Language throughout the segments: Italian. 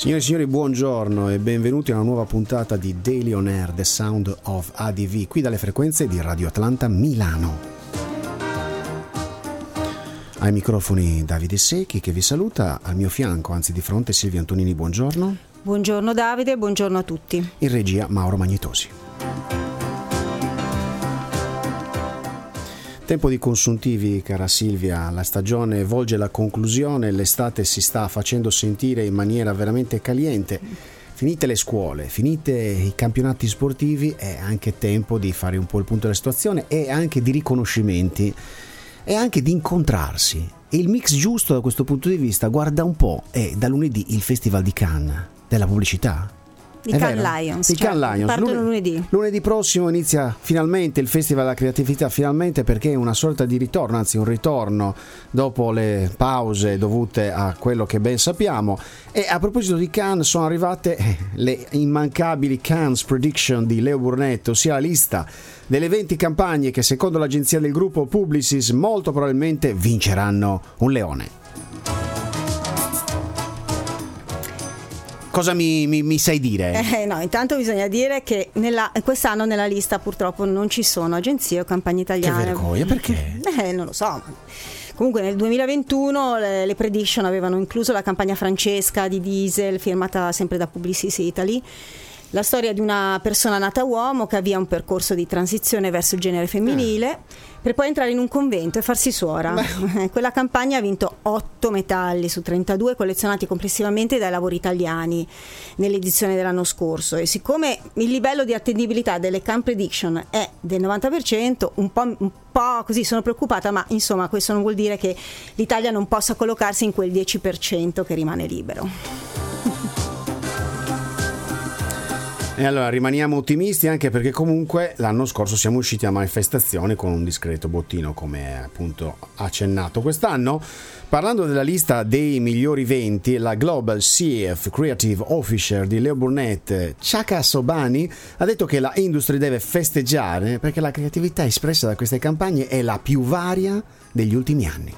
Signore e signori, buongiorno e benvenuti a una nuova puntata di Daily On Air, The Sound of ADV, qui dalle frequenze di Radio Atlanta Milano. Ai microfoni Davide Secchi che vi saluta, al mio fianco, anzi di fronte, Silvia Antonini, buongiorno. Buongiorno Davide, buongiorno a tutti. In regia Mauro Magnetosi. Tempo di consuntivi, cara Silvia, la stagione volge alla conclusione, l'estate si sta facendo sentire in maniera veramente caliente. Finite le scuole, finite i campionati sportivi, è anche tempo di fare un po' il punto della situazione e anche di riconoscimenti e anche di incontrarsi. E il mix giusto da questo punto di vista, guarda un po', è da lunedì il Festival di Cannes della pubblicità. Di Cannes Lions, partono lunedì. Lunedì prossimo inizia finalmente il Festival della Creatività, finalmente, perché è una sorta di ritorno, anzi un ritorno dopo le pause dovute a quello che ben sappiamo. E a proposito di Cannes sono arrivate le immancabili Cannes Prediction di Leo Burnett, ossia la lista delle 20 campagne che secondo l'agenzia del gruppo Publicis molto probabilmente vinceranno un leone. Cosa mi sai dire? No, intanto bisogna dire che quest'anno nella lista purtroppo non ci sono agenzie o campagne italiane. Che vergogna, perché? Non lo so. Comunque nel 2021 le prediction avevano incluso la campagna francesca di Diesel, firmata sempre da Publicis Italy. La storia di una persona nata uomo che avvia un percorso di transizione verso il genere femminile per poi entrare in un convento e farsi suora. Quella campagna ha vinto 8 metalli su 32 collezionati complessivamente dai lavori italiani nell'edizione dell'anno scorso, e siccome il livello di attendibilità delle Cannes Prediction è del 90%, un po' così sono preoccupata, ma insomma questo non vuol dire che l'Italia non possa collocarsi in quel 10% che rimane libero. E allora rimaniamo ottimisti, anche perché comunque l'anno scorso siamo usciti a manifestazioni con un discreto bottino, come appunto accennato. Quest'anno, parlando della lista dei migliori 20, la Global CF Creative Officer di Leo Burnett, Chaka Sobhani, ha detto che la industria deve festeggiare perché la creatività espressa da queste campagne è la più varia degli ultimi anni.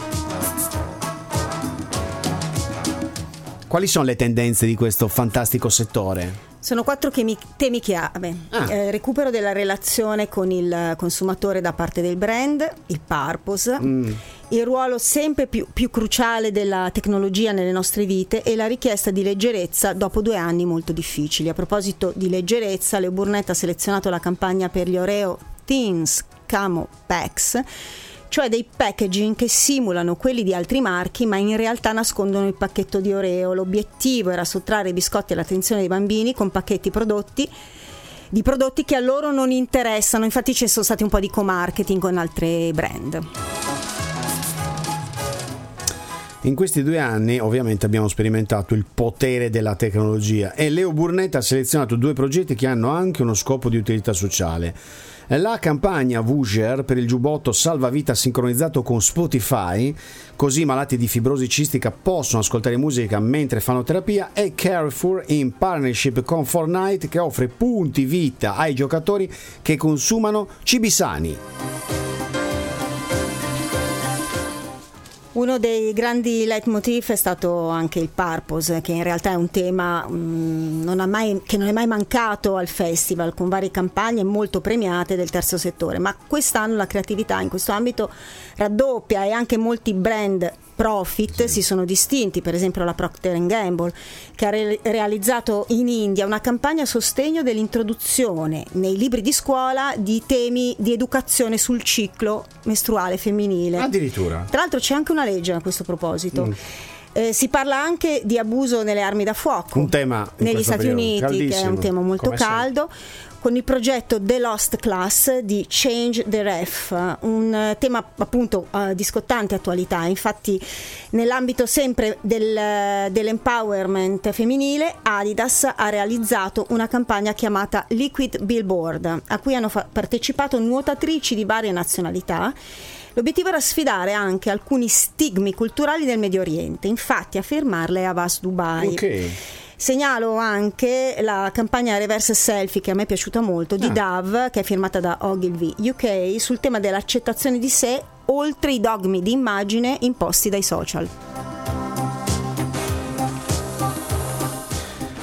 Quali sono le tendenze di questo fantastico settore? Sono 4 temi che ha. Recupero della relazione con il consumatore da parte del brand, il purpose, il ruolo sempre più cruciale della tecnologia nelle nostre vite e la richiesta di leggerezza dopo 2 anni molto difficili. A proposito di leggerezza, Leo Burnett ha selezionato la campagna per gli Oreo Teens Camo Packs, cioè dei packaging che simulano quelli di altri marchi ma in realtà nascondono il pacchetto di Oreo. L'obiettivo era sottrarre i biscotti all'attenzione dei bambini con pacchetti di prodotti che a loro non interessano. Infatti ci sono stati un po' di co-marketing con altri brand. In questi 2 anni ovviamente abbiamo sperimentato il potere della tecnologia e Leo Burnett ha selezionato 2 progetti che hanno anche uno scopo di utilità sociale. La campagna Vougère per il giubbotto salvavita sincronizzato con Spotify, così malati di fibrosi cistica possono ascoltare musica mentre fanno terapia, e Carrefour in partnership con Fortnite che offre punti vita ai giocatori che consumano cibi sani. Uno dei grandi leitmotiv è stato anche il purpose, che in realtà è un tema che non è mai mancato al festival, con varie campagne molto premiate del terzo settore, ma quest'anno la creatività in questo ambito raddoppia e anche molti brand profit si sono distinti. Per esempio la Procter & Gamble, che ha realizzato in India una campagna a sostegno dell'introduzione nei libri di scuola di temi di educazione sul ciclo mestruale femminile. Addirittura. Tra l'altro c'è anche una legge a questo proposito. Si parla anche di abuso nelle armi da fuoco, un tema negli Stati Uniti caldissimo, che è un tema molto caldo, con il progetto The Lost Class di Change the Ref, un tema appunto di scottante attualità. Infatti nell'ambito sempre dell'empowerment femminile, Adidas ha realizzato una campagna chiamata Liquid Billboard, a cui hanno partecipato nuotatrici di varie nazionalità. L'obiettivo era sfidare anche alcuni stigmi culturali del Medio Oriente, infatti a firmarla è Havas Dubai. Okay. Segnalo anche la campagna Reverse Selfie, che a me è piaciuta molto, di Dove, che è firmata da Ogilvy UK, sul tema dell'accettazione di sé oltre i dogmi di immagine imposti dai social.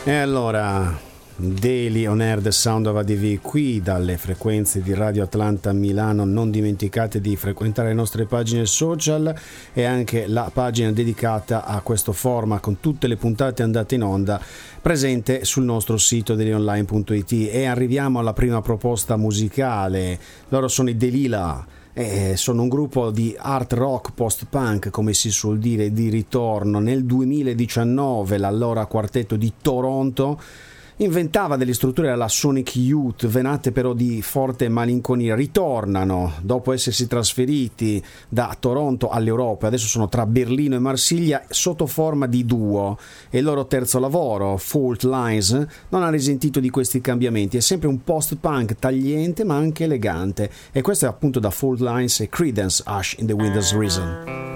E allora, Daily on Air, The Sound of ADV, qui dalle frequenze di Radio Atlanta Milano. Non dimenticate di frequentare le nostre pagine social e anche la pagina dedicata a questo format con tutte le puntate andate in onda presente sul nostro sito dailyonline.it. E arriviamo alla prima proposta musicale. Loro sono i Delilah. Sono un gruppo di art rock post-punk, come si suol dire, di ritorno. Nel 2019 l'allora quartetto di Toronto inventava delle strutture alla Sonic Youth, venate però di forte malinconia. Ritornano dopo essersi trasferiti da Toronto all'Europa, adesso sono tra Berlino e Marsiglia sotto forma di duo, e il loro terzo lavoro, Fault Lines, non ha risentito di questi cambiamenti. È sempre un post-punk tagliente ma anche elegante, e questo è appunto da Fault Lines e Creedence Hush in the Wind Has Risen.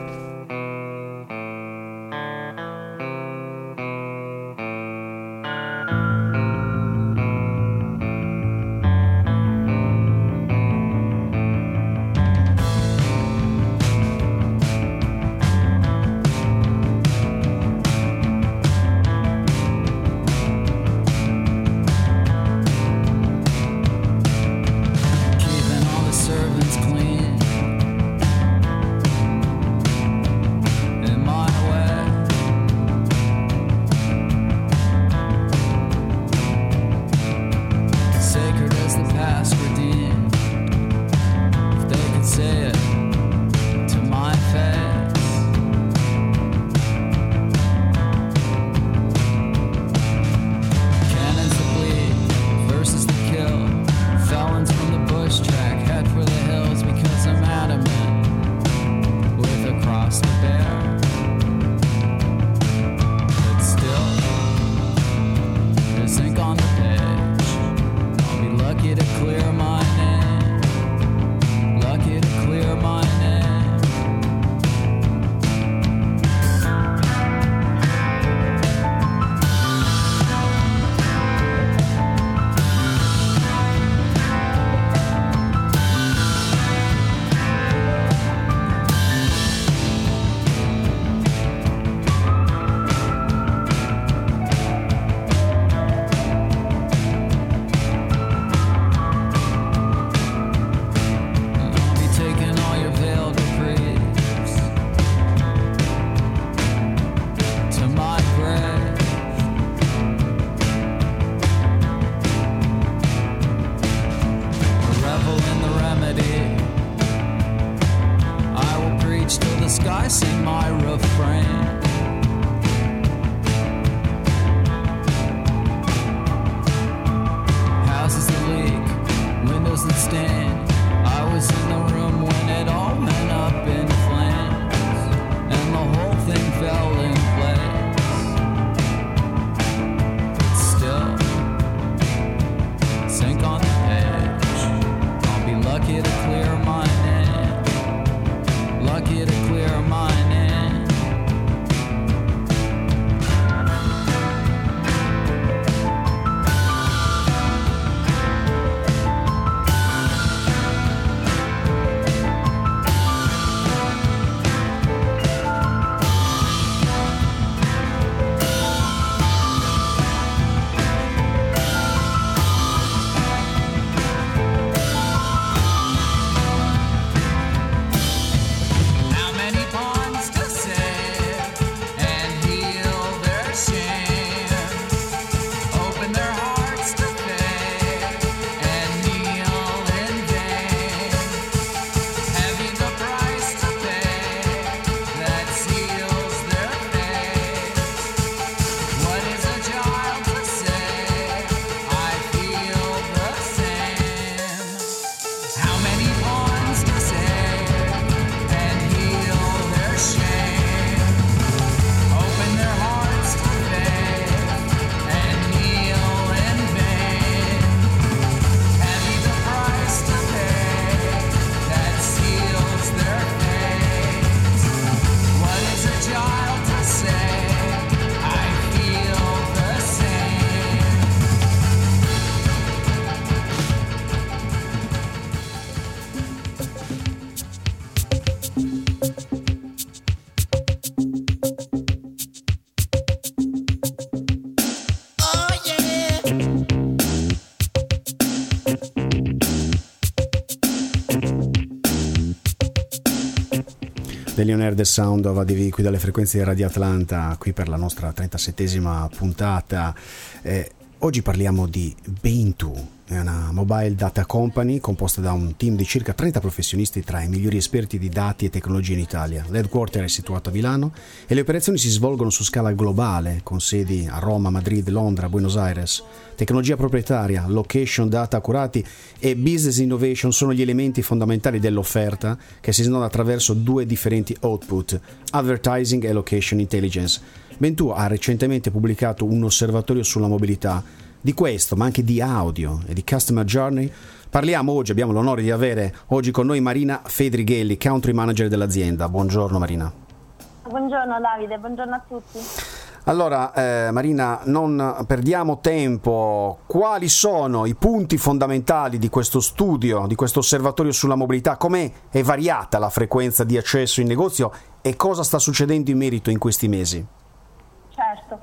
degli On Air The Sound of ADV qui dalle frequenze di Radio Atlanta, qui per la nostra 37esima puntata. Oggi parliamo di Bain2, è una mobile data company composta da un team di circa 30 professionisti tra i migliori esperti di dati e tecnologie in Italia. L'headquarter è situato a Milano e le operazioni si svolgono su scala globale con sedi a Roma, Madrid, Londra, Buenos Aires. Tecnologia proprietaria, location, data accurati e business innovation sono gli elementi fondamentali dell'offerta che si snoda attraverso due differenti output, advertising e location intelligence. Bain2 ha recentemente pubblicato un osservatorio sulla mobilità. Di questo, ma anche di audio e di customer journey, parliamo oggi. Abbiamo l'onore di avere oggi con noi Marina Fedrighelli, country manager dell'azienda. Buongiorno Marina. Buongiorno Davide, buongiorno a tutti. Allora Marina, non perdiamo tempo. Quali sono i punti fondamentali di questo studio, di questo osservatorio sulla mobilità? Come è variata la frequenza di accesso in negozio e cosa sta succedendo in merito in questi mesi? Certo,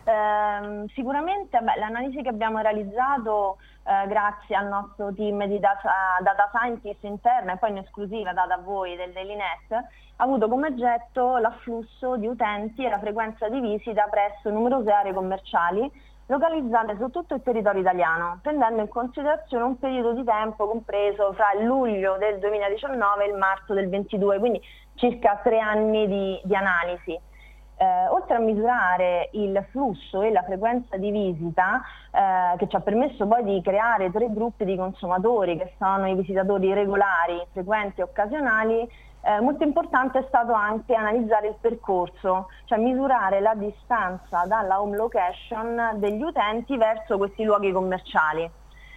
sicuramente l'analisi che abbiamo realizzato grazie al nostro team di data scientist interna e poi in esclusiva data a voi dell'Inet ha avuto come oggetto l'afflusso di utenti e la frequenza di visita presso numerose aree commerciali localizzate su tutto il territorio italiano, prendendo in considerazione un periodo di tempo compreso fra il luglio del 2019 e il marzo del 2022, quindi circa 3 anni di analisi. Oltre a misurare il flusso e la frequenza di visita che ci ha permesso poi di creare 3 gruppi di consumatori che sono i visitatori regolari, frequenti e occasionali, molto importante è stato anche analizzare il percorso, cioè misurare la distanza dalla home location degli utenti verso questi luoghi commerciali.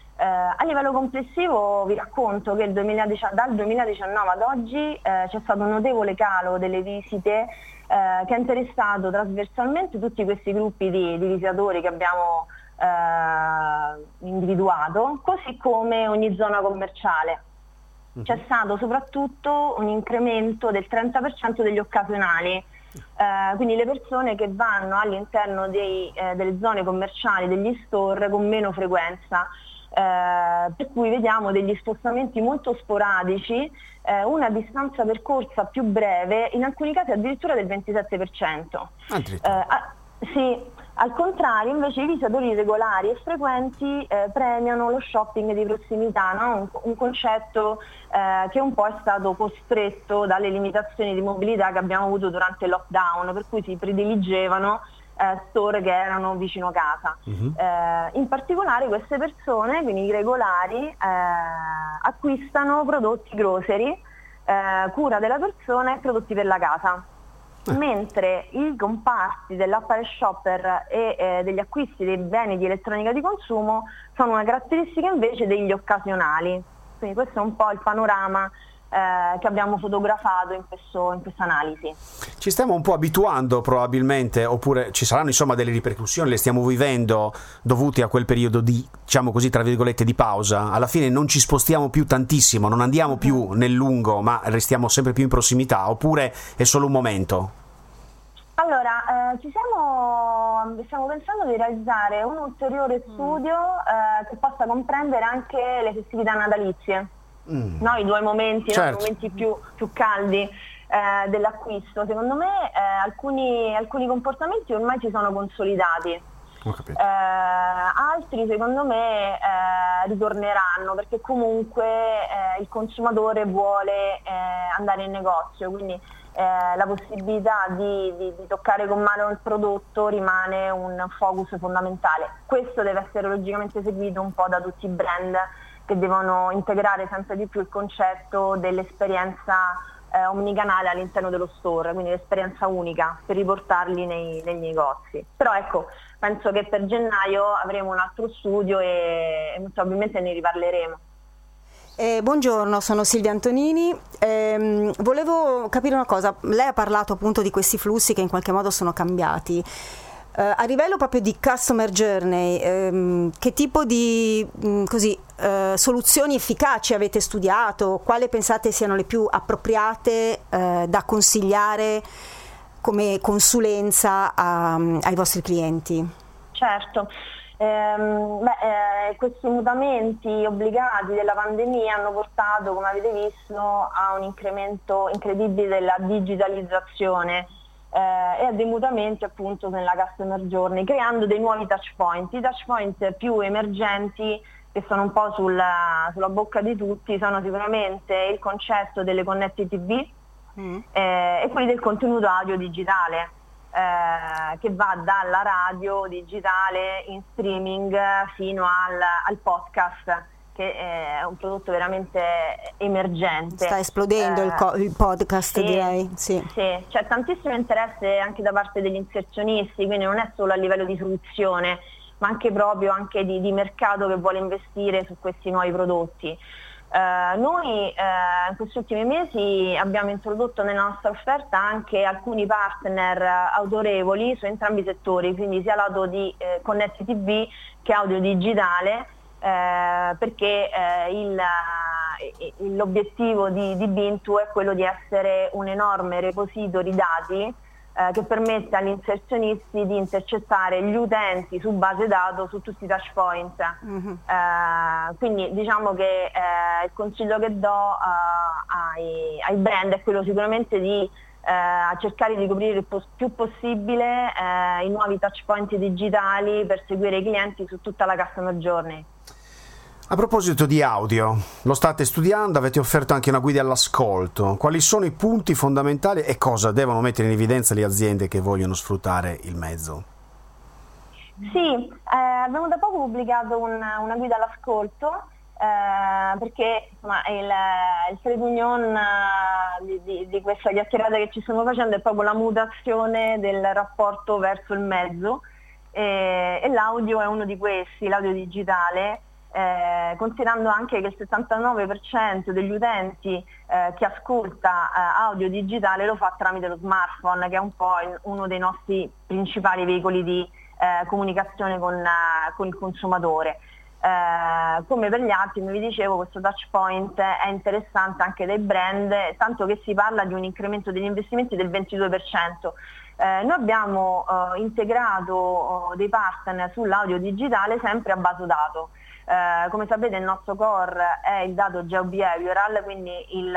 A livello complessivo vi racconto che dal 2019 ad oggi c'è stato un notevole calo delle visite che ha interessato trasversalmente tutti questi gruppi di visitatori che abbiamo individuato, così come ogni zona commerciale. C'è stato soprattutto un incremento del 30% degli occasionali, quindi le persone che vanno all'interno delle zone commerciali, degli store con meno frequenza. Per cui vediamo degli spostamenti molto sporadici, una distanza percorsa più breve, in alcuni casi addirittura del 27%. Sì, al contrario invece i visitatori regolari e frequenti premiano lo shopping di prossimità, no? un concetto che un po' è stato costretto dalle limitazioni di mobilità che abbiamo avuto durante il lockdown, per cui si prediligevano store che erano vicino casa. In particolare queste persone, quindi i regolari, acquistano prodotti grocery, cura della persona e prodotti per la casa, mentre i comparti dell'apparel shopper e degli acquisti dei beni di elettronica di consumo sono una caratteristica invece degli occasionali. Quindi questo è un po' il panorama che abbiamo fotografato in questa analisi. Ci stiamo un po' abituando probabilmente, oppure ci saranno insomma delle ripercussioni, le stiamo vivendo dovute a quel periodo di, diciamo così, tra virgolette, di pausa. Alla fine non ci spostiamo più tantissimo, non andiamo più nel lungo, ma restiamo sempre più in prossimità, oppure è solo un momento? Allora, stiamo pensando di realizzare un ulteriore studio che possa comprendere anche le festività natalizie. No, i 2 momenti, certo. No, i momenti più caldi dell'acquisto. Secondo me alcuni comportamenti ormai si sono consolidati. Altri secondo me ritorneranno, perché comunque il consumatore vuole andare in negozio, quindi la possibilità di toccare con mano il prodotto rimane un focus fondamentale. Questo deve essere logicamente seguito un po' da tutti i brand che devono integrare sempre di più il concetto dell'esperienza omnicanale all'interno dello store, quindi l'esperienza unica per riportarli nei negozi. Però ecco, penso che per gennaio avremo un altro studio e molto probabilmente ne riparleremo. Buongiorno, sono Silvia Antonini. Volevo capire una cosa, lei ha parlato appunto di questi flussi che in qualche modo sono cambiati. A livello proprio di customer journey, che tipo di soluzioni efficaci avete studiato? Quale pensate siano le più appropriate da consigliare come consulenza ai vostri clienti? Certo. Questi mutamenti obbligati della pandemia hanno portato, come avete visto, a un incremento incredibile della digitalizzazione e a dei mutamenti appunto nella customer journey, creando dei nuovi touch point. I touch point più emergenti, che sono un po' sulla bocca di tutti, sono sicuramente il concetto delle connected TV e quelli del contenuto audio digitale. Che va dalla radio digitale in streaming fino al podcast, che è un prodotto veramente emergente. Sta esplodendo il podcast, sì, direi. Sì, c'è tantissimo interesse anche da parte degli inserzionisti, quindi non è solo a livello di fruizione, ma anche proprio di mercato che vuole investire su questi nuovi prodotti. Noi in questi ultimi mesi abbiamo introdotto nella nostra offerta anche alcuni partner autorevoli su entrambi i settori, quindi sia lato di Connect TV che audio digitale, perché l'obiettivo di Bintu è quello di essere un enorme repository dati che permette agli inserzionisti di intercettare gli utenti su base dato su tutti i touch point. Quindi diciamo che il consiglio che do ai brand è quello sicuramente di cercare di coprire il più possibile i nuovi touch point digitali per seguire i clienti su tutta la customer journey. A proposito di audio, lo state studiando, avete offerto anche una guida all'ascolto. Quali sono i punti fondamentali e cosa devono mettere in evidenza le aziende che vogliono sfruttare il mezzo? Sì, abbiamo da poco pubblicato una guida all'ascolto, perché insomma, il trade union di questa chiacchierata che ci stiamo facendo è proprio la mutazione del rapporto verso il mezzo, e l'audio è uno di questi, l'audio digitale. Considerando anche che il 79% degli utenti che ascolta audio digitale lo fa tramite lo smartphone, che è un po' uno dei nostri principali veicoli di comunicazione con il consumatore. Come per gli altri, come vi dicevo, questo touch point è interessante anche dai brand, tanto che si parla di un incremento degli investimenti del 22%. Noi abbiamo integrato dei partner sull'audio digitale sempre a baso dato. Come sapete il nostro core è il dato geo-behavioral, quindi il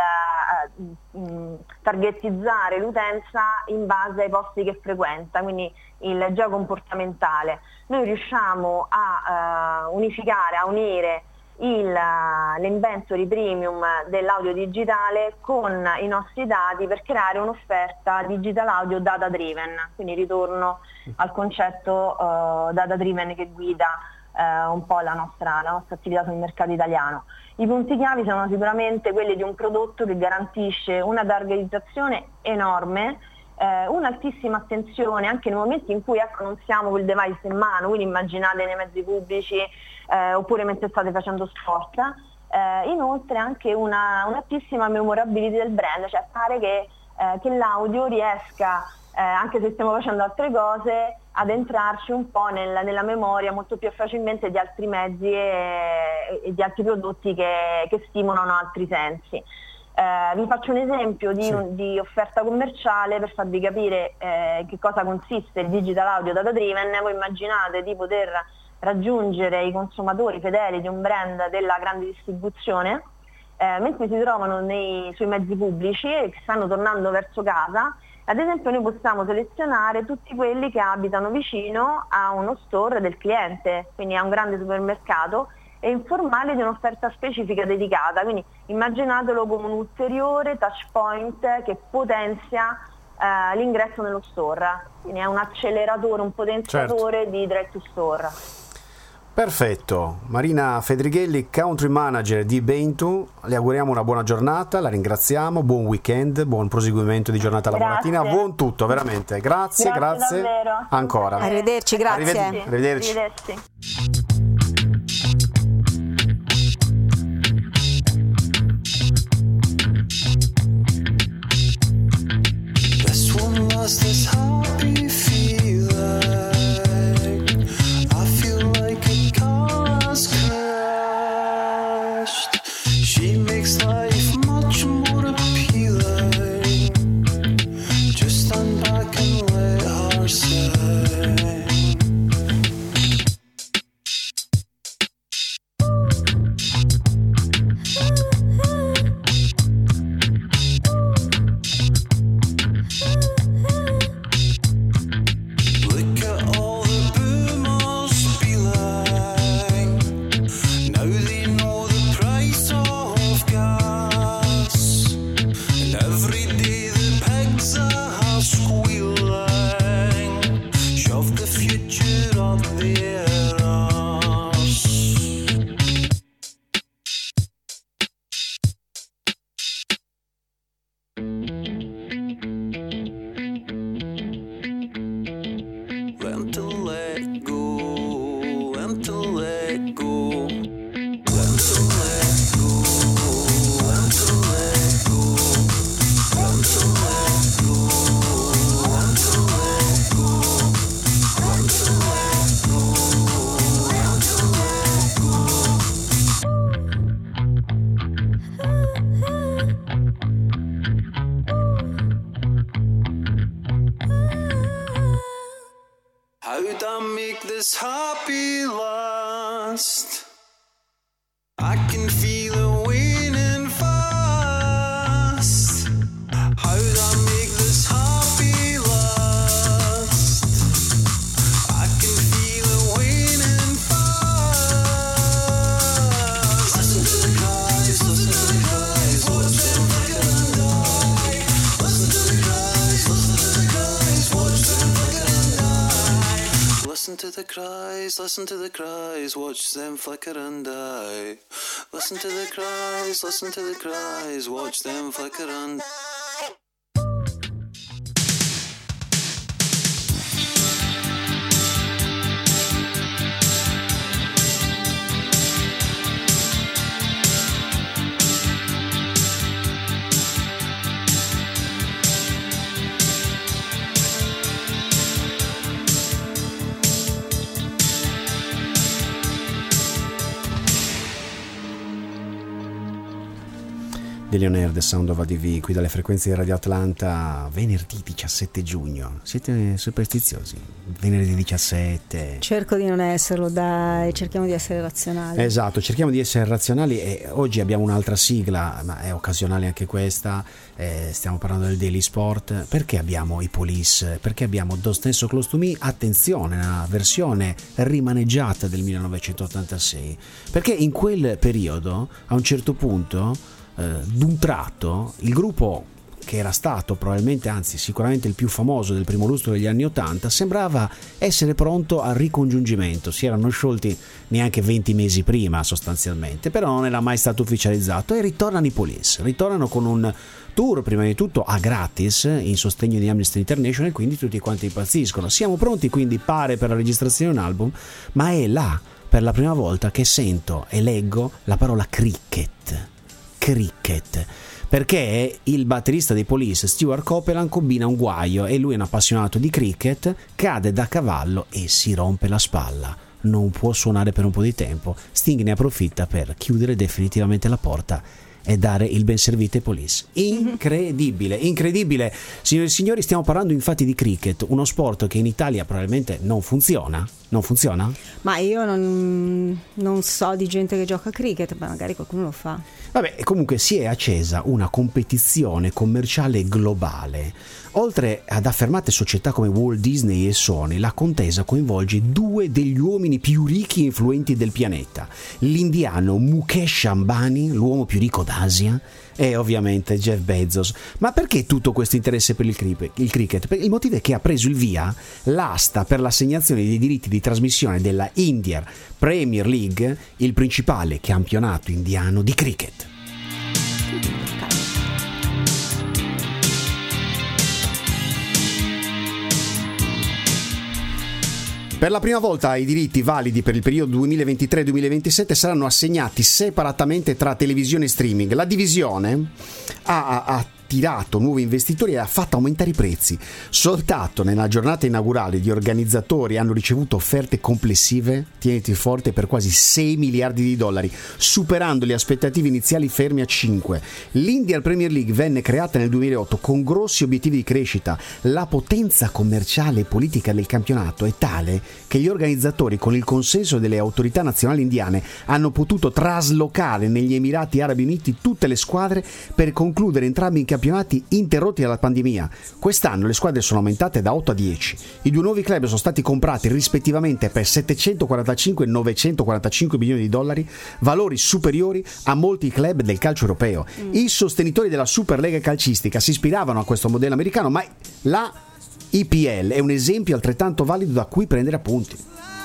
targetizzare l'utenza in base ai posti che frequenta, quindi il geocomportamentale. Noi riusciamo a unificare, a unire l'inventory premium dell'audio digitale con i nostri dati per creare un'offerta digital audio data driven, quindi ritorno al concetto data driven che guida un po' la nostra attività sul mercato italiano. I punti chiavi sono sicuramente quelli di un prodotto che garantisce una targetizzazione enorme, un'altissima attenzione anche nei momenti in cui non siamo col device in mano, quindi immaginate nei mezzi pubblici oppure mentre state facendo sport. Inoltre anche un'altissima memorability del brand, cioè pare che l'audio riesca, anche se stiamo facendo altre cose, ad entrarci un po' nella memoria molto più facilmente di altri mezzi e di altri prodotti che stimolano altri sensi. Vi faccio un esempio di offerta commerciale per farvi capire che cosa consiste il digital audio data driven. Voi immaginate di poter raggiungere i consumatori fedeli di un brand della grande distribuzione mentre si trovano sui mezzi pubblici e che stanno tornando verso casa. Ad esempio noi possiamo selezionare tutti quelli che abitano vicino a uno store del cliente, quindi a un grande supermercato, e informarli di un'offerta specifica dedicata, quindi immaginatelo come un ulteriore touch point che potenzia l'ingresso nello store, quindi è un acceleratore, un potenziatore di direct to store. Perfetto, Marina Fedrighelli, country manager di Bintu, le auguriamo una buona giornata, la ringraziamo, buon weekend, buon proseguimento di giornata lavorativa, buon tutto, veramente, grazie davvero. Ancora. Arrivederci, grazie. Arrivederci. This one lost this happy feeling. I feel like a car's crashed. She makes life much more appealing. Just stand back and let her sing. heart be lost? I can feel it waning fast. How'd I make this heart be lost? I can feel it waning fast. Listen to the cries, watch them flicker and die. Listen to the cries, watch them flicker and die. Listen to the cries, watch them flicker and die. Listen to the cries, watch them flicker and die. The Sound of ADV, qui dalle frequenze di Radio Atlanta, venerdì 17 giugno. Siete superstiziosi? Venerdì 17. Cerco di non esserlo, dai, cerchiamo di essere razionali. Esatto, cerchiamo di essere razionali e oggi abbiamo un'altra sigla, ma è occasionale anche questa. Stiamo parlando del Daily Sport. Perché abbiamo i Police? Perché abbiamo Don't Stand So Close to Me? Attenzione, una versione rimaneggiata del 1986. Perché in quel periodo, a un certo punto, d'un tratto, il gruppo che era stato probabilmente, anzi sicuramente il più famoso del primo lustro degli anni 80, sembrava essere pronto al ricongiungimento. Si erano sciolti neanche 20 mesi prima sostanzialmente, però non era mai stato ufficializzato, e ritornano i Police, ritornano con un tour prima di tutto a gratis in sostegno di Amnesty International, e quindi tutti quanti impazziscono. Siamo pronti, quindi pare, per la registrazione di un album, ma è là per la prima volta che sento e leggo la parola cricket, perché il batterista dei Police, Stuart Copeland, combina un guaio, e lui è un appassionato di cricket, cade da cavallo e si rompe la spalla, non può suonare per un po' di tempo. Sting ne approfitta per chiudere definitivamente la porta e dare il ben servito ai Police. Incredibile, signori e signori. Stiamo parlando infatti di cricket, uno sport che in Italia probabilmente non funziona. Ma io non so di gente che gioca a cricket, ma magari qualcuno lo fa. Vabbè, comunque si è accesa una competizione commerciale globale. Oltre ad affermate società come Walt Disney e Sony, la contesa coinvolge due degli uomini più ricchi e influenti del pianeta: l'indiano Mukesh Ambani, l'uomo più ricco d'Asia, e ovviamente Jeff Bezos. Ma perché tutto questo interesse per il cricket? Il motivo è che ha preso il via l'asta per l'assegnazione dei diritti di trasmissione della Indian Premier League, il principale campionato indiano di cricket. Per la prima volta i diritti validi per il periodo 2023-2027 saranno assegnati separatamente tra televisione e streaming. La divisione ha attirato nuovi investitori e ha fatto aumentare i prezzi. Soltanto nella giornata inaugurale gli organizzatori hanno ricevuto offerte complessive, tieniti forte, per quasi 6 miliardi di dollari, superando le aspettative iniziali ferme a 5. L'Indian Premier League venne creata nel 2008 con grossi obiettivi di crescita. La potenza commerciale e politica del campionato è tale che gli organizzatori, con il consenso delle autorità nazionali indiane, hanno potuto traslocare negli Emirati Arabi Uniti tutte le squadre per concludere entrambi i campionati interrotti dalla pandemia. Quest'anno le squadre sono aumentate da 8 a 10. I due nuovi club sono stati comprati rispettivamente per 745 e 945 milioni di dollari, valori superiori a molti club del calcio europeo. I sostenitori della Superlega calcistica si ispiravano a questo modello americano, ma la IPL è un esempio altrettanto valido da cui prendere appunti.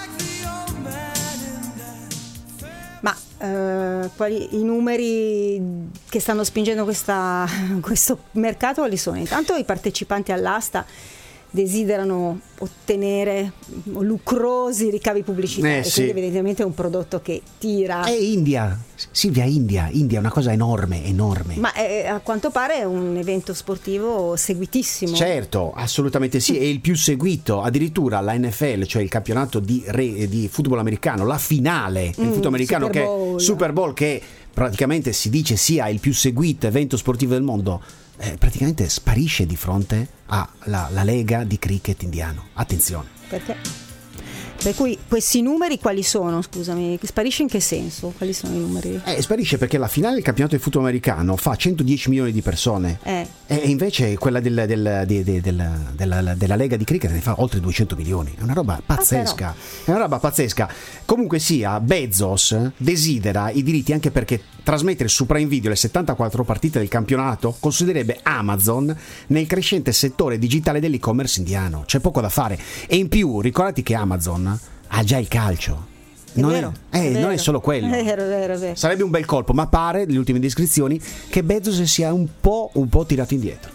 I numeri che stanno spingendo questo mercato quali sono? Intanto i partecipanti all'asta desiderano ottenere lucrosi ricavi pubblicitari, quindi evidentemente è un prodotto che tira. È India, Silvia, India è una cosa enorme. Ma a quanto pare è un evento sportivo seguitissimo. Certo, assolutamente sì, è il più seguito, addirittura la NFL, cioè il campionato di football americano, la finale del football americano, che è Super Bowl, che praticamente si dice sia il più seguito evento sportivo del mondo, praticamente sparisce di fronte alla lega di cricket indiano. Attenzione. Perché? Per cui questi numeri quali sono? Scusami, sparisce in che senso? Quali sono i numeri? Sparisce perché la finale del campionato di football americano fa 110 milioni di persone e invece quella della Lega di cricket ne fa oltre 200 milioni. È una roba pazzesca. È una roba pazzesca. Comunque sia, Bezos desidera i diritti anche perché trasmettere su Prime Video le 74 partite del campionato considererebbe Amazon nel crescente settore digitale dell'e-commerce indiano. C'è poco da fare. E in più, ricordati che Amazon ha già il calcio. Non è solo quello. È vero. Sarebbe un bel colpo, ma pare, le ultime descrizioni, che Bezos sia un po' tirato indietro.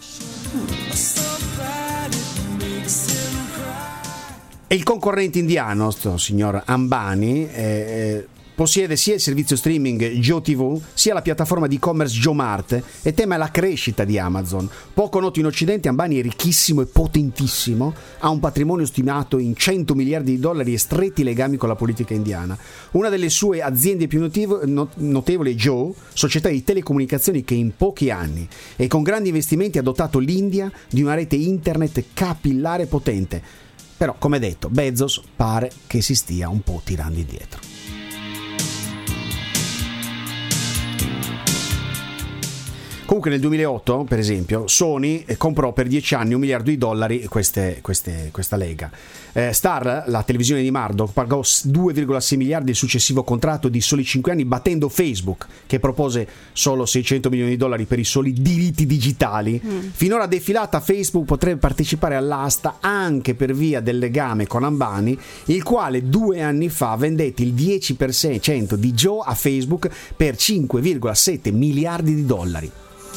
E il concorrente indiano, sto signor Ambani, possiede sia il servizio streaming JioTV sia la piattaforma di e-commerce JioMart e tema la crescita di Amazon. Poco noto in Occidente, Ambani è ricchissimo e potentissimo, ha un patrimonio stimato in 100 miliardi di dollari e stretti legami con la politica indiana. Una delle sue aziende più notevoli è Jio, società di telecomunicazioni che in pochi anni e con grandi investimenti ha dotato l'India di una rete internet capillare potente. Però, come detto, Bezos pare che si stia un po' tirando indietro. Comunque nel 2008, per esempio, Sony comprò per 10 anni $1 miliardo questa lega. Star, la televisione di Murdoch, pagò 2,6 miliardi il successivo contratto di soli 5 anni, battendo Facebook, che propose solo $600 milioni per i soli diritti digitali. Finora defilata, Facebook potrebbe partecipare all'asta anche per via del legame con Ambani, il quale 2 anni fa vendette il 10% di Jio a Facebook per $5,7 miliardi.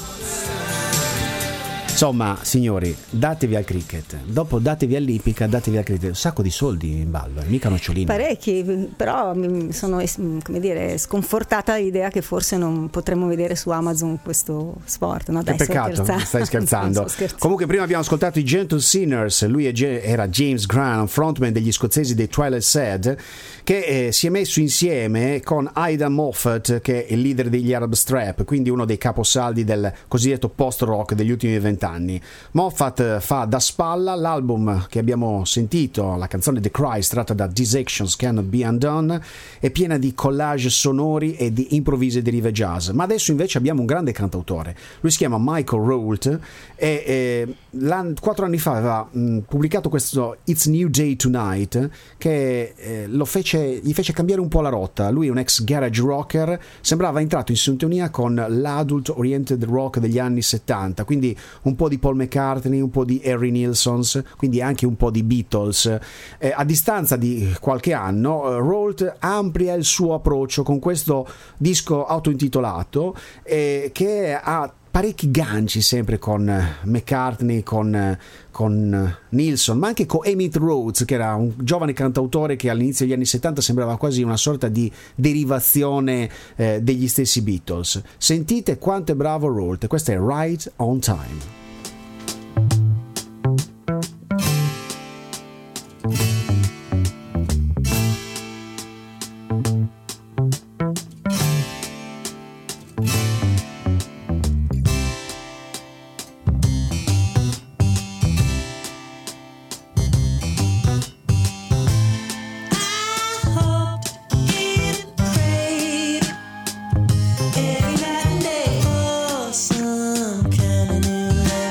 Insomma, signori, datevi al cricket, dopo datevi all'ippica, datevi al cricket, un sacco di soldi in ballo, mica nocciolini. Parecchi, però mi sono, come dire, sconfortata l'idea che forse non potremmo vedere su Amazon questo sport. No, dai, che peccato, stai scherzando. Comunque prima abbiamo ascoltato i Gentle Sinners, lui era James Graham, frontman degli scozzesi dei Twilight Sad, che si è messo insieme con Aidan Moffat, che è il leader degli Arab Strap, quindi uno dei caposaldi del cosiddetto post-rock degli ultimi 20 anni. Moffat fa da spalla l'album che abbiamo sentito, la canzone The Cry, tratta da These Actions Cannot Be Undone, è piena di collage sonori e di improvvise derive jazz. Ma adesso invece abbiamo un grande cantautore, lui si chiama Michael Rolt e 4 anni fa aveva pubblicato questo It's New Day Tonight che gli fece cambiare un po' la rotta. Lui è un ex garage rocker, sembrava entrato in sintonia con l'adult oriented rock degli anni 70, quindi un po' di Paul McCartney, un po' di Harry Nilsson, quindi anche un po' di Beatles. A distanza di qualche anno, Rolt amplia il suo approccio con questo disco autointitolato che ha parecchi ganci sempre con McCartney, con Nilsson, ma anche con Emmett Rhodes, che era un giovane cantautore che all'inizio degli anni 70 sembrava quasi una sorta di derivazione degli stessi Beatles. Sentite quanto è bravo Rolt, questo è Right on Time. Every night and day for some kind of new life.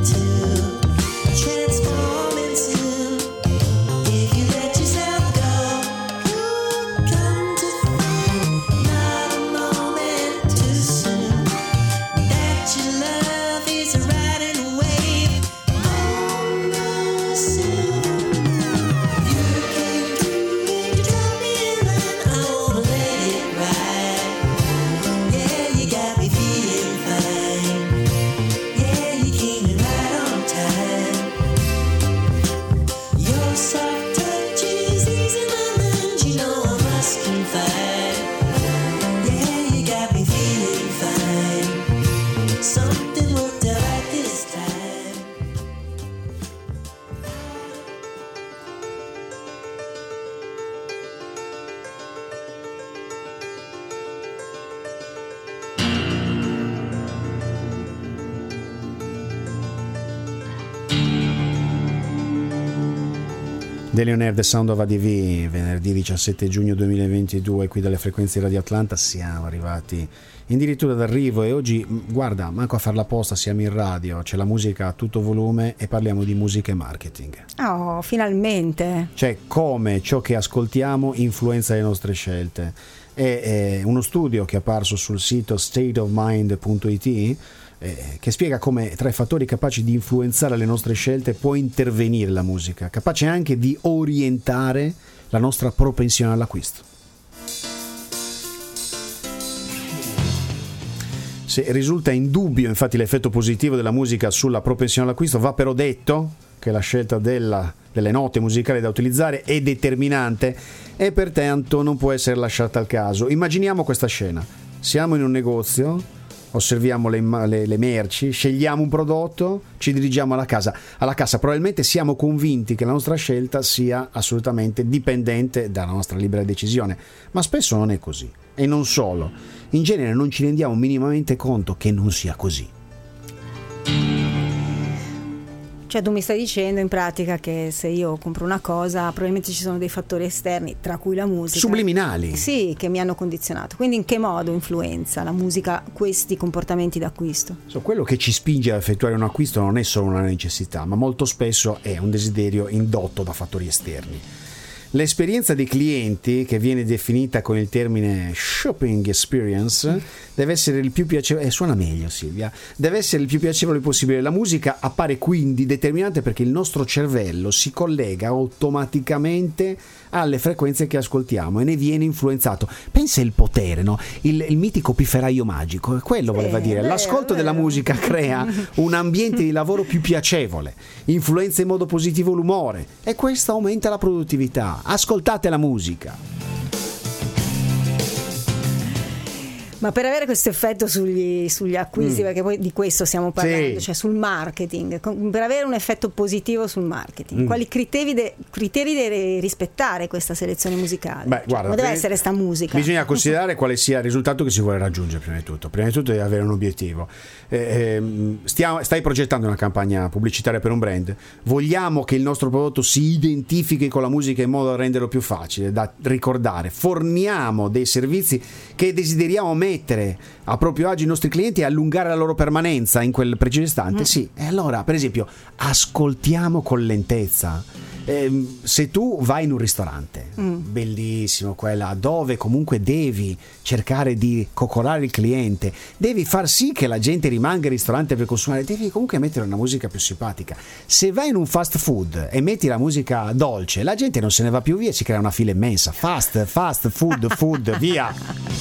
Daily On Air, The Sound of ADV, venerdì 17 giugno 2022, qui dalle frequenze di Radio Atlanta. Siamo arrivati addirittura d'arrivo e oggi, guarda, manco a farla apposta, siamo in radio, c'è la musica a tutto volume e parliamo di musica e marketing. Oh, finalmente! Cioè, come ciò che ascoltiamo influenza le nostre scelte. È uno studio che è apparso sul sito stateofmind.it che spiega come tra i fattori capaci di influenzare le nostre scelte può intervenire la musica, capace anche di orientare la nostra propensione all'acquisto. Se risulta indubbio infatti l'effetto positivo della musica sulla propensione all'acquisto, va però detto che la scelta delle note musicali da utilizzare è determinante e pertanto non può essere lasciata al caso. Immaginiamo questa scena: siamo in un negozio, osserviamo le merci, scegliamo un prodotto, ci dirigiamo alla cassa. Probabilmente siamo convinti che la nostra scelta sia assolutamente dipendente dalla nostra libera decisione, ma spesso non è così. E non solo, in genere non ci rendiamo minimamente conto che non sia così. Cioè tu mi stai dicendo in pratica che se io compro una cosa probabilmente ci sono dei fattori esterni, tra cui la musica, subliminali, sì, che mi hanno condizionato. Quindi in che modo influenza la musica questi comportamenti d'acquisto? Quello che ci spinge a effettuare un acquisto non è solo una necessità, ma molto spesso è un desiderio indotto da fattori esterni. L'esperienza dei clienti, che viene definita con il termine shopping experience, deve essere il più piacevole. Suona meglio, Silvia. Deve essere il più piacevole possibile. La musica appare quindi determinante perché il nostro cervello si collega automaticamente alle frequenze che ascoltiamo e ne viene influenzato. Pensa il potere, no? Il mitico pifferaio magico, quello voleva dire. L'ascolto della musica crea un ambiente di lavoro più piacevole, influenza in modo positivo l'umore e questo aumenta la produttività. Ascoltate la musica. Ma per avere questo effetto sugli acquisti, perché poi di questo stiamo parlando, sì, cioè sul marketing, per avere un effetto positivo sul marketing, quali criteri deve rispettare questa selezione musicale? Beh, guarda, come deve essere sta musica? Bisogna considerare quale sia il risultato che si vuole raggiungere prima di tutto. Prima di tutto deve avere un obiettivo. Stai progettando una campagna pubblicitaria per un brand, vogliamo che il nostro prodotto si identifichi con la musica in modo da renderlo più facile da ricordare. Forniamo dei servizi che desideriamo mettere a proprio agio i nostri clienti e allungare la loro permanenza in quel preciso istante. Sì, e allora per esempio ascoltiamo con lentezza. Se tu vai in un ristorante bellissimo, quella dove comunque devi cercare di coccolare il cliente, devi far sì che la gente rimanga in ristorante per consumare, devi comunque mettere una musica più simpatica. Se vai in un fast food e metti la musica dolce, la gente non se ne va più via, si crea una fila immensa. Fast food via.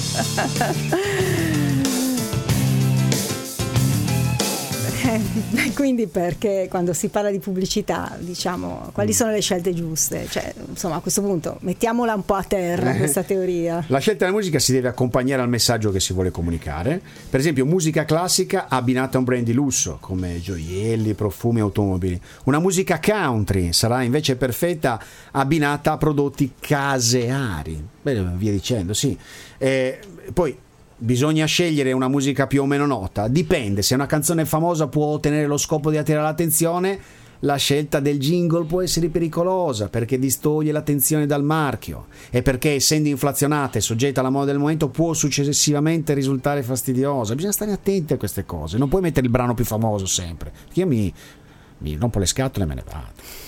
Quindi perché quando si parla di pubblicità, diciamo, quali sono le scelte giuste? Cioè, insomma, a questo punto mettiamola un po' a terra questa teoria. La scelta della musica si deve accompagnare al messaggio che si vuole comunicare. Per esempio, musica classica abbinata a un brand di lusso come gioielli, profumi, automobili. Una musica country sarà invece perfetta abbinata a prodotti caseari. Beh, via dicendo, sì. Poi bisogna scegliere una musica più o meno nota, dipende. Se una canzone famosa può ottenere lo scopo di attirare l'attenzione, La scelta del jingle può essere pericolosa perché distoglie l'attenzione dal marchio e perché, essendo inflazionata e soggetta alla moda del momento, può successivamente risultare fastidiosa. Bisogna stare attenti a queste cose. Non puoi mettere il brano più famoso sempre, perché io mi rompo le scatole e me ne vado.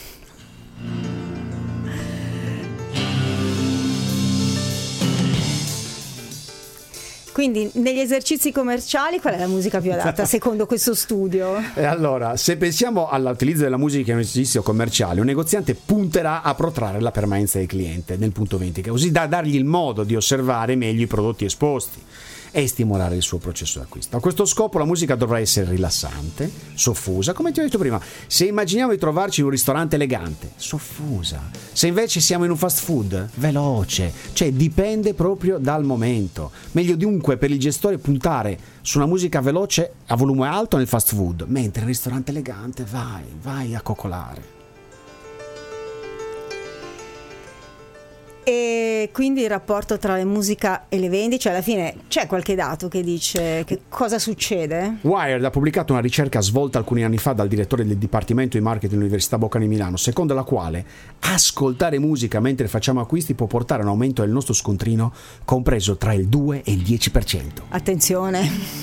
Quindi negli esercizi commerciali qual è la musica più adatta secondo questo studio? E allora, se pensiamo all'utilizzo della musica in un esercizio commerciale, un negoziante punterà a protrarre la permanenza del cliente nel punto vendita, così da dargli il modo di osservare meglio i prodotti esposti e stimolare il suo processo d'acquisto. A questo scopo la musica dovrà essere rilassante, soffusa, come ti ho detto prima. Se immaginiamo di trovarci in un ristorante elegante, soffusa. Se invece siamo in un fast food, veloce. Cioè dipende proprio dal momento. Meglio dunque per il gestore puntare su una musica veloce a volume alto nel fast food, mentre nel ristorante elegante vai a coccolare. E quindi il rapporto tra la musica e le vendite, cioè alla fine c'è qualche dato che dice che cosa succede? Wired ha pubblicato una ricerca svolta alcuni anni fa dal direttore del Dipartimento di Marketing dell'Università Bocconi di Milano, secondo la quale ascoltare musica mentre facciamo acquisti può portare a un aumento del nostro scontrino compreso tra il 2 e il 10%. Attenzione.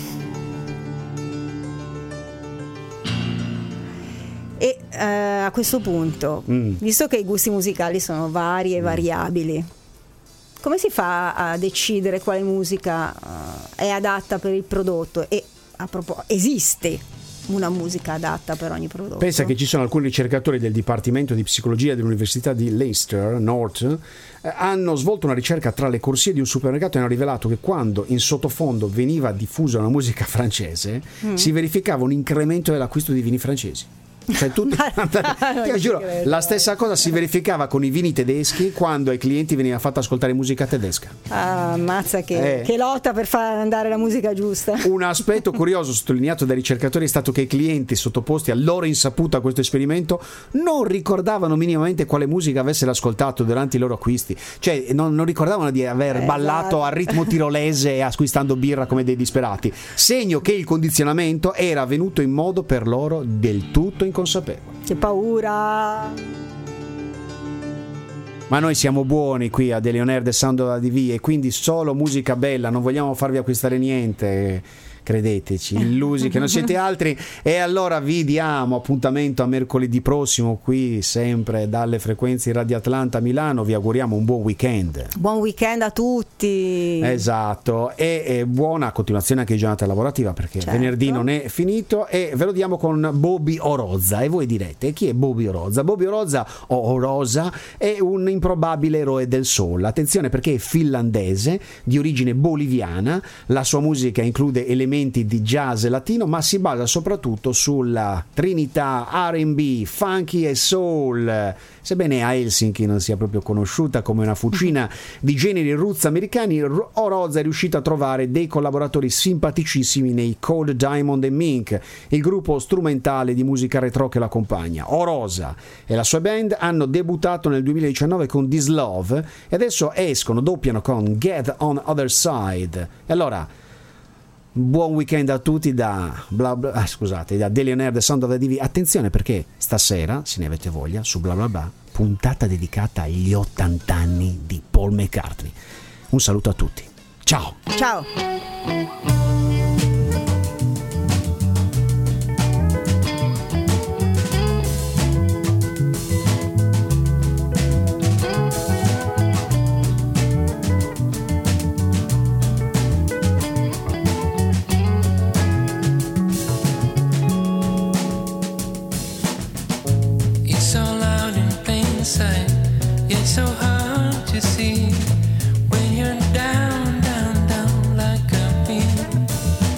E a questo punto, visto che i gusti musicali sono vari e variabili, come si fa a decidere quale musica è adatta per il prodotto? E a proposito, esiste una musica adatta per ogni prodotto? Pensa che ci sono alcuni ricercatori del Dipartimento di Psicologia dell'Università di Leicester, North, hanno svolto una ricerca tra le corsie di un supermercato e hanno rivelato che quando in sottofondo veniva diffusa una musica francese, si verificava un incremento dell'acquisto di vini francesi. Cioè, ti giuro, la stessa cosa si verificava con i vini tedeschi quando ai clienti veniva fatta ascoltare musica tedesca. Ah, mazza che lotta per far andare la musica giusta. Un aspetto curioso sottolineato dai ricercatori è stato che i clienti sottoposti a loro insaputa a questo esperimento non ricordavano minimamente quale musica avessero ascoltato durante i loro acquisti, cioè non ricordavano di aver ballato al ritmo tirolese acquistando birra come dei disperati, segno che il condizionamento era avvenuto in modo per loro del tutto inconsapevole. Che paura! Ma noi siamo buoni qui a Delionaire The Sound of ADV e quindi solo musica bella, non vogliamo farvi acquistare niente, credeteci, illusi che non siete altri. E allora vi diamo appuntamento a mercoledì prossimo qui sempre dalle frequenze di Radio Atlanta a Milano. Vi auguriamo un buon weekend. Buon weekend a tutti. Esatto, e buona continuazione anche di giornata lavorativa, perché venerdì non è finito, e ve lo diamo con Bobby Oroza. E voi direte, chi è Bobby Oroza? Bobby Oroza o Oroza è un improbabile eroe del soul. Attenzione, perché è finlandese di origine boliviana. La sua musica include elementi di jazz latino, ma si basa soprattutto sulla trinità R&B, funky e soul. Sebbene a Helsinki non sia proprio conosciuta come una fucina di generi roots americani, Oroza è riuscita a trovare dei collaboratori simpaticissimi nei Cold Diamond and Mink, il gruppo strumentale di musica retro che l'accompagna. Oroza e la sua band hanno debuttato nel 2019 con This Love e adesso doppiano con Get on Other Side. E allora buon weekend a tutti da Delionaire The Sound of ADV. Attenzione, perché stasera, se ne avete voglia, su bla bla bla, puntata dedicata agli 80 anni di Paul McCartney. Un saluto a tutti. Ciao. Ciao. So hard to see when you're down, down, down like a pin.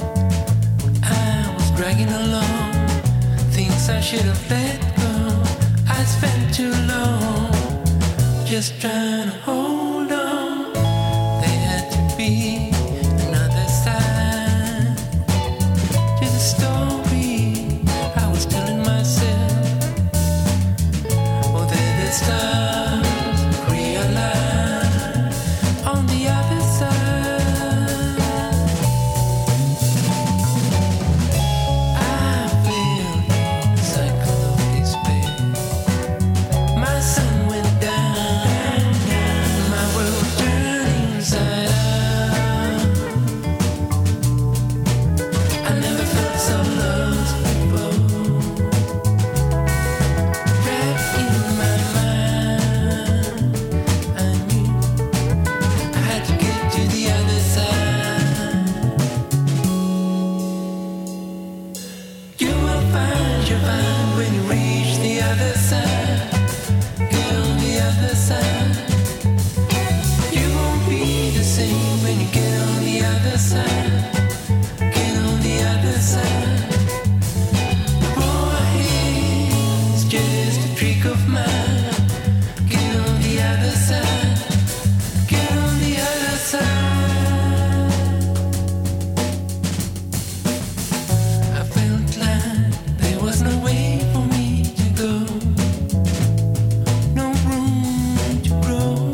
I was dragging along things I should have let go. I spent too long just trying to hold on. There had to be another side to the story I was telling myself. Oh, there is time. Space. when you reach the other side. Get on the other side. You won't be the same when you get on the other side. Get on the other side. Boy, it's just a trick of mine. Get on the other side. Get on the other side. I felt like there was no way for me to go. No room to grow.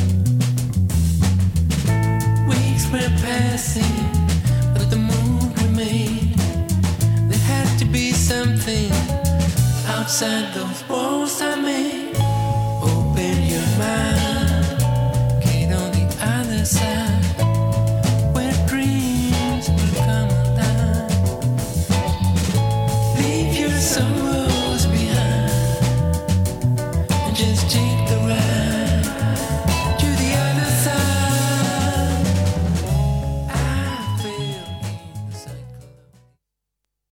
Weeks were passing, but the mood remained. There had to be something outside those walls I made. Open your mind, get on the other side, where dreams will come alive. Leave your sorrow